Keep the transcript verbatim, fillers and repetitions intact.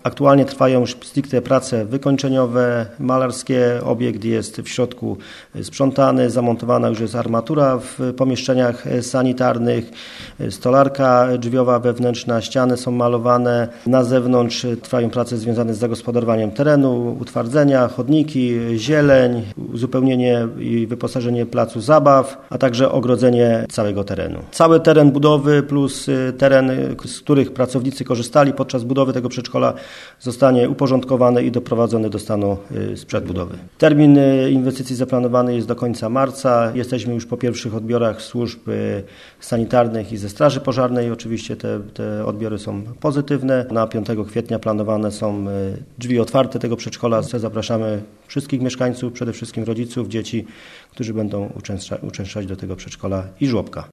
Aktualnie trwają już stricte prace wykończeniowe, malarskie. Obiekt jest w środku sprzątany, zamontowana już jest armatura w pomieszczeniach sanitarnych, stolarka drzwiowa wewnętrzna, ściany są malowane. Na zewnątrz trwają prace związane z zagospodarowaniem terenu, utwardzenia, chodniki, zieleń, uzupełnienie i wyposażenie placu zabaw, a także ogrodzenie całego terenu. Cały teren budowy plus teren, z których pracownicy korzystali podczas budowy tego przedszkola, zostanie uporządkowany i doprowadzony do stanu sprzed budowy. Termin inwestycji zaplanowany jest do końca marca. Jesteśmy już po pierwszych odbiorach służb sanitarnych i ze Straży Pożarnej. Oczywiście te, te odbiory są pozytywne. Na piątego kwietnia planowane są drzwi otwarte tego przedszkola. Zapraszamy wszystkich mieszkańców, przede wszystkim rodziców, dzieci, którzy będą uczęszczać do tego przedszkola i żłobka.